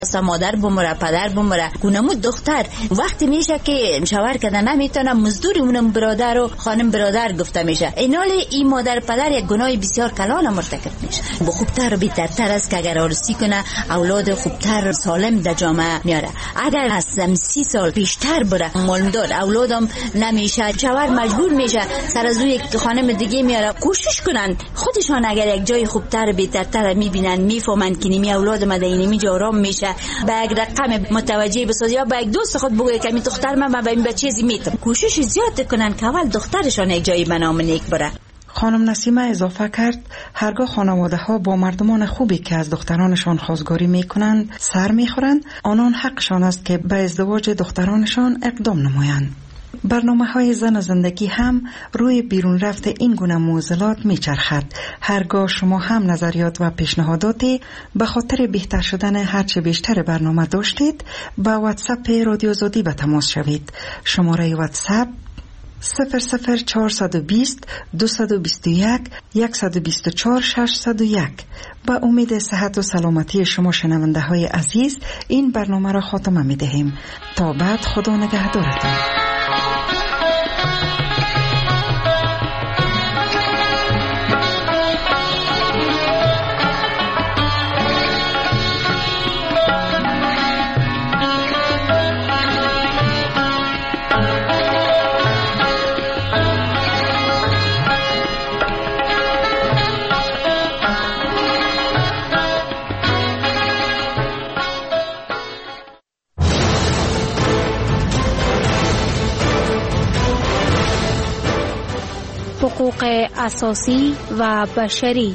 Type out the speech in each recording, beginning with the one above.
مادر بمره، پدر بمره، گونمود دختر وقتی میشه که شوهر کده نمیتونه، مزدوری اونم برادر و خانم برادر گفته میشه. اینال این مادر پدر یک گناه بسیار کلان مرتکب میشه. با خوبتر و بهترتر است که اگر آرزو کنه اولاد خوبتر سالم در جامعه میاره. اگر از 30 سال بیشتر بره مالدار اولادم نمیشه، شوهر مجبور میشه سر از یک خانم دیگه میاره. کوشش کنن خودشان اگر یک جای خوبتر و بهترتر میبینن، میفهمن که نمی اولاد مدینی جا آرام میشه، با یک رقم متوجه بسازی یا با یک دوست خود بگوی که می دختر من به این بچه‌زی میتم. کوشش زیاد کنن که اول دخترشان یک جایی به نام نیک بره. خانم نسیمه اضافه کرد هرگاه خانواده ها با مردمان خوبی که از دخترانشان خواستگاری می کنند سر می خورند، آنان حقشان است که به ازدواج دخترانشان اقدام نمایند. برنامه‌های زن و زندگی هم روی بیرون رفت این گونه معضلات میچرخد. هرگاه شما هم نظریات و پیشنهاداتی به خاطر بهتر شدن هرچه بیشتر برنامه داشتید، با واتساپ رادیو آزادی به تماس شوید. شماره واتساپ 00420 221 124 601. با امید صحت و سلامتی شما شنونده های عزیز این برنامه را خاتمه می دهیم. تا بعد خدا نگهدارتان. حقوق اساسی و بشری.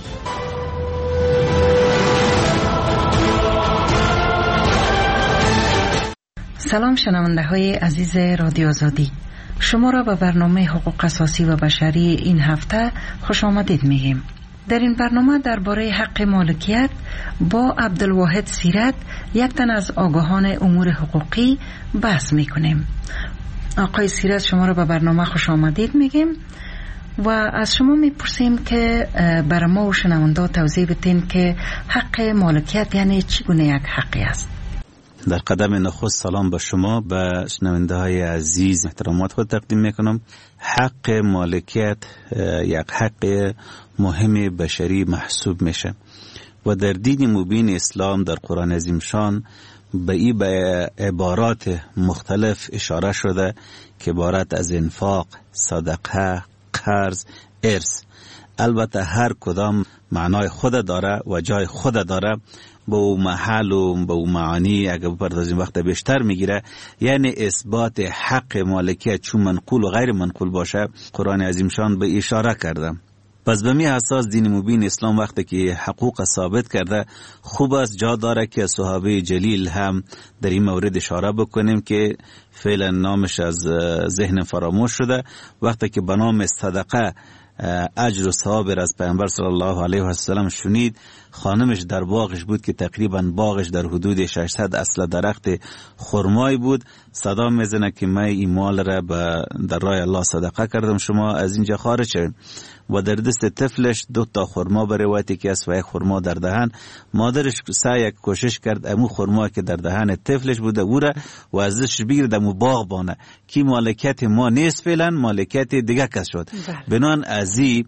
سلام شنونده های عزیز رادیو آزادی، شما را به برنامه حقوق اساسی و بشری این هفته خوش آمدید میگیم. در این برنامه درباره حق مالکیت با عبدالواحد سیرت، یک تن از آگاهان امور حقوقی، بحث میکنیم. آقای سیرت شما را به برنامه خوش آمدید میگیم و از شما میپرسیم که برای ما و شنونده توضیح بدین که حق مالکیت یعنی چگونه یک حقی است. در قدم نخست سلام به شما، به شنونده های عزیز احترامات خود تقدیم میکنم. حق مالکیت یک حق مهم بشری محسوب میشه و در دین مبین اسلام در قرآن عظیم شان به این به عبارات مختلف اشاره شده که عبارت از انفاق، صدقه، قرض، ارث. البته هر کدام معنای خود داره و جای خود داره، با او محل و با او معانی اگر بپردازیم وقت بیشتر میگیره. یعنی اثبات حق مالکیت چون منقول و غیر منقول باشه قرآن عظیم شان به اشاره کرده. پس به می اساس دین مبین اسلام وقتی که حقوق ثابت کرده، خوب است جا داره که صحابه جلیل هم در این مورد اشاره بکنیم که فعلا نامش از ذهن فراموش شده. وقتی که به نام صدقه اجر و ثواب از پیامبر صلی الله علیه و سلم شنید، خانمش در باغش بود که تقریبا باغش در حدود 600 اصل درخت خرمای بود. صدا میزنه که من این مال را در راه الله صدقه کردم، شما از اینجا خارج شوید. و در دست طفلش 2 تا خرما به روایتی که است و 1 خرما در دهن. مادرش سعی کوشش کرد امو خرما که در دهن طفلش بوده او را و ازش بگیرد امو باغ بانه که مالکیت ما نیست، فعلا مالکیت دیگه کس شد. بنان ازی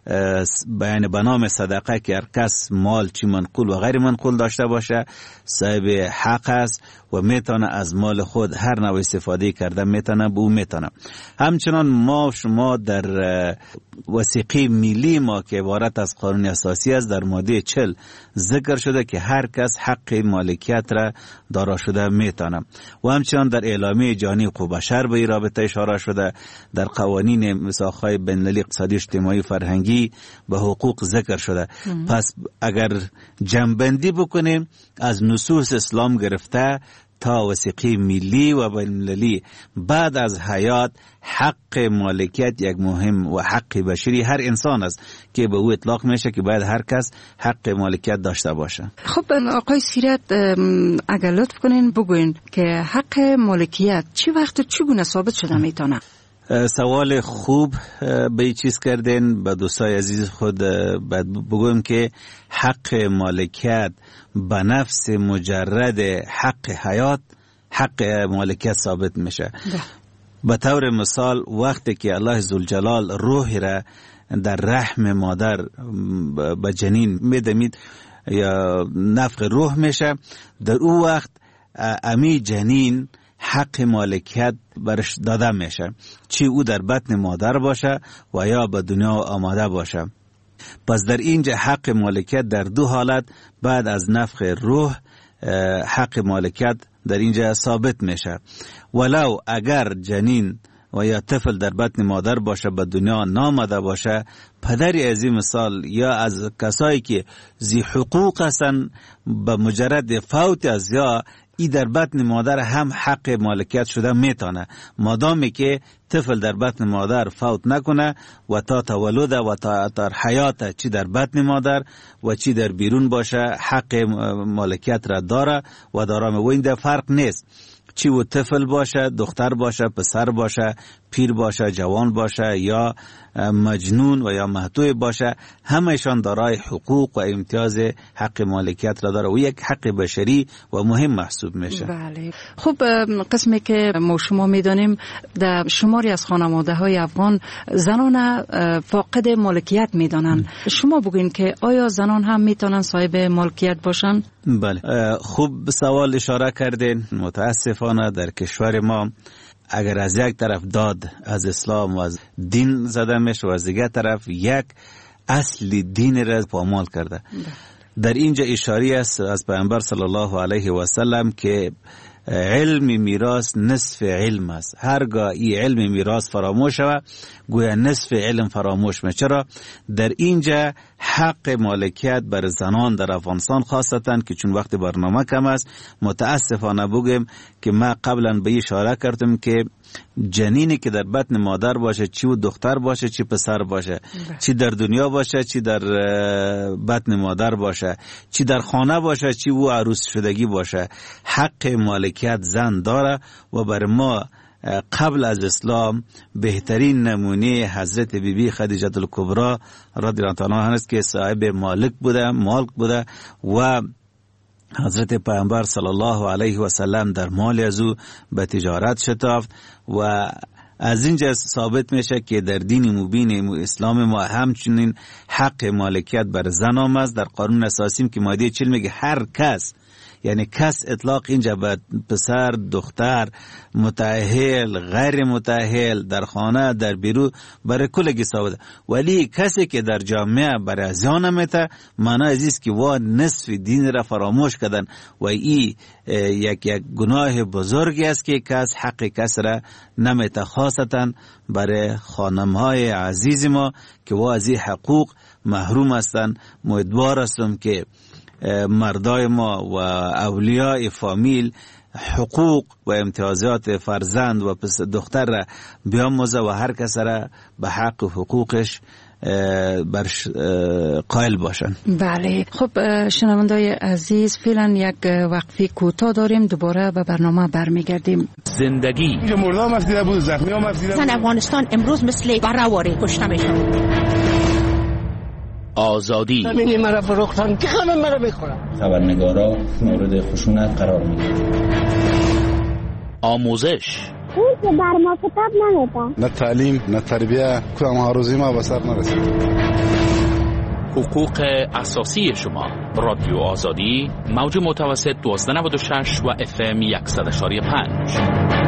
بیان به نام صدقه که هر کس مال چی منقول و غیر منقول داشته باشه صاحب حق است و میتونه از مال خود هر نوع استفاده کرده میتونه به او میتونه. همچنان ما شما در وثیقه ملی ما که عبارت از قانون اساسی است در ماده 40 ذکر شده که هر کس حق مالکیت را دارا شده میتونه و همچنان در اعلامیه جهانی حقوق بشر به این رابطه اشاره شده. در قوانین میثاق‌های بین‌المللی اقتصادی اجتماعی فرهنگی به حقوق ذکر شده. پس اگر جمع‌بندی بکنیم از نصوص اسلام گرفته تا وثیقه ملی و بین‌المللی بعد از حیات، حق مالکیت یک مهم و حق بشری هر انسان است که به او اطلاق میشه که باید هر کس حق مالکیت داشته باشه. خب آقای سیرت اگر لطف کنین بگوین که حق مالکیت چی وقت چگونه ثابت شده میتونه؟ سوال خوب به این چیز کردین. به دوستای عزیز خود بگویم که حق مالکیت به نفس مجرد حق حیات، حق مالکیت ثابت میشه. به طور مثال وقتی که الله ذوالجلال روح را در رحم مادر به جنین میدمید یا نفخ روح میشه، در او وقت امی جنین حق مالکیت برش داده میشه، چی او در بطن مادر باشه و یا به دنیا آماده باشه. پس در اینجا حق مالکیت در دو حالت بعد از نفخ روح حق مالکیت در اینجا ثابت میشه. ولو اگر جنین و یا طفل در بطن مادر باشه به دنیا نامده باشه، پدری از این مثال یا از کسایی که ذی حقوق هستن به مجرد فوت از یا ای در بطن مادر هم حق مالکیت شده میتونه، مادامی که طفل در بطن مادر فوت نکنه و تا تولد و تا حیات چی در بطن مادر و چی در بیرون باشه حق مالکیت را داره و دارم. و این در فرق نیست چی و طفل باشه، دختر باشه، پسر باشه، پیر باشه، جوان باشه یا مجنون و یا محتوی باشه، همهشان دارای حقوق و امتیاز حق مالکیت را داره و یک حق بشری و مهم محسوب میشه. بله. خب قسمی که ما شما میدانیم در شماری از خانواده های افغان زنان فاقد مالکیت میدانن. شما بگوین که آیا زنان هم میتونن صاحب مالکیت باشن؟ بله، خوب سوال اشاره کردین. متاسفانه در کشور ما اگر از یک طرف داد از اسلام و از دین زده میشه و از دیگر طرف یک اصل دین را پامال کرده. در اینجا اشاره است از پیامبر صلی الله علیه و سلم که علم میراث نصف علم است. هرگاه این علم میراث فراموش شود گویا نصف علم فراموش میشه. چرا؟ در اینجا حق مالکیت بر زنان در افغانستان خاصتا که چون وقت برنامه کم است متاسفانه بگم که ما قبلا به اشاره کردم که جنینی که در بطن مادر باشه، چی و دختر باشه چی پسر باشه، چی در دنیا باشه چی در بطن مادر باشه، چی در خانه باشه چی و عروس شدگی باشه، حق مالکیت زن داره. و بر ما قبل از اسلام بهترین نمونه حضرت بیبی خدیجه الکبری رضی الله عنها است که صاحب مالک بوده و حضرت پیامبر صلی الله علیه و سلم در مال از او به تجارت شتافت و از اینجا ثابت میشه که در دین مبین اسلام ما همچنین حق مالکیت بر زن آمد. در قانون اساسی که ماده 40 میگه هر کس، یعنی کس اطلاق اینجا به پسر، دختر، متأهل، غیر متأهل، در خانه، در بیرون، برای کلگی ثابت. ولی کسی که در جامعه برای زیان میته معنی ازیست که وا نصف دین را فراموش کردن و این یک گناه بزرگی است که کس حق کس را نمیته، خاصتا برای خانمهای عزیز ما که وا از این حقوق محروم هستن. امیدوار هستم که مردای ما و اولیاء فامیل حقوق و امتیازات فرزند و دختر را بیاموزه و هر کس را به حق و حقوقش قائل باشن. بله. خب شنوندای عزیز فعلا یک وقفه کوتاه داریم، دوباره به برنامه برمیگردیم. زندگی مرده هم افدیده بود، زخمی هم افدیده بود. افغانستان امروز مثل بره‌واره کشته میشه. آزادی همینی مرا فروختن که همه مرا بخورن. خبرنگارا مورد خشونت قرار میگیرن. آموزش اون که بر ما کتاب نمیدن، نه تعلیم نه تربیه، کدام هاروزی ما به سر نرسید. حقوق اساسی شما. رادیو آزادی موج متوسط 1296 و FM 100.5.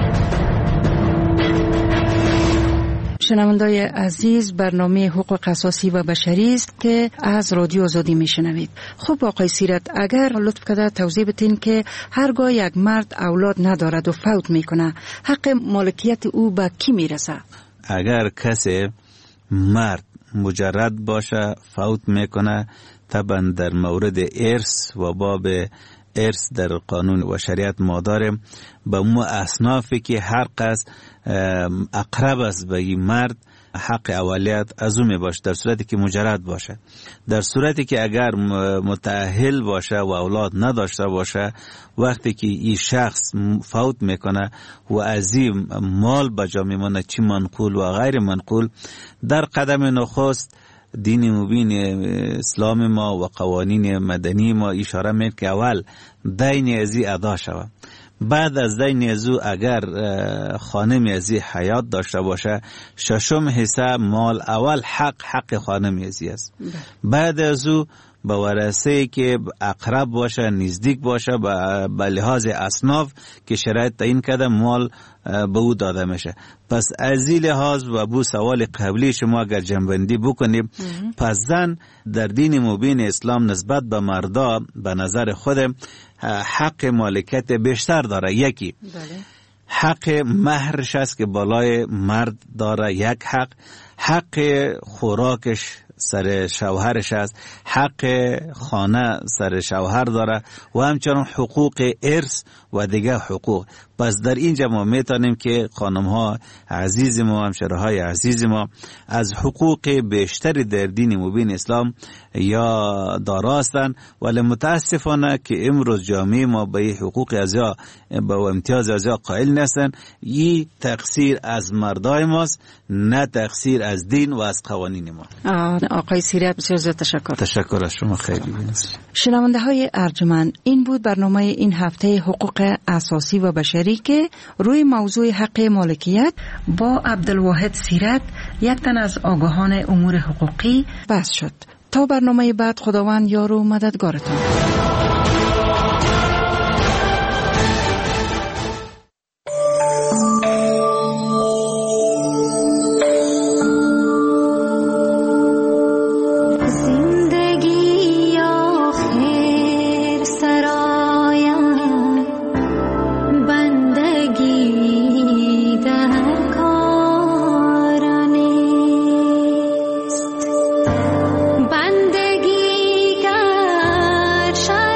شنوندای عزیز، برنامه حقوق اساسی و بشری است که از رادیو آزادی میشنوید. خب آقای سیرت، اگر لطف کرده توضیح بدین که هرگاه یک مرد اولاد ندارد و فوت میکنه حق مالکیت او به کی میرسه؟ اگر کسی مرد مجرد باشه فوت میکنه، طبعا در مورد ارث و باب ارث در قانون و شریعت ما داریم به مو اصنافی که هر کس اقرب است به این مرد حق اولیت از او می باشه در صورتی که مجرد باشه. در صورتی که اگر متأهل باشه و اولاد نداشته باشه، وقتی که این شخص فوت میکنه و از این مال بجا میمونه، چی منقول و غیر منقول، در قدم نخست دین مبین اسلام ما و قوانین مدنی ما اشاره میکنه که اول دین ازی ادا شود. بعد از دین ازو اگر خانم ازی حیات داشته باشه، ششم حصه مال اول حق خانم ازی است. بعد ازو به ورثه که اقرب باشه، نزدیک باشه، به لحاظ اصناف که شرایط تعیین کرده مال به او داده میشه. پس از این لحاظ و بو سوال قبلی شما اگر جنبندی بکنیم، پس زن در دین مبین اسلام نسبت به مردا به نظر خود حق مالکیت بیشتر داره. یکی حق مهرش است که بالای مرد داره، یک حق خوراکش سر شوهرش است، حق خانه سر شوهر داره و همچنان حقوق ارث و دیگه حقوق. پس در اینجا ما میتونیم که خانم ها عزیز ما، همشهره های عزیز ما از حقوق بیشتری در دین مبین اسلام یا داراستن، ولی متاسفانه که امروز جامعه ما به حقوق ازیا به امتیاز ازیا قائل نیستن. این تقصیر از مردای ماست، نه تقصیر از دین و از قوانین ما. آقای سیریت بسیار زیاد تشکر از شما. خیلی شنونده های ارجمند، این بود برنامه این هفته حقوق اساسی و بشری که روی موضوع حق مالکیت با عبدالواحد سیرت، یک تن از آگاهان امور حقوقی بحث شد. تا برنامه بعد، خداوند یار و مددگارتان. بندگی کر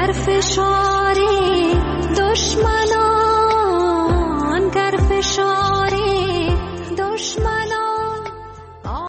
فشار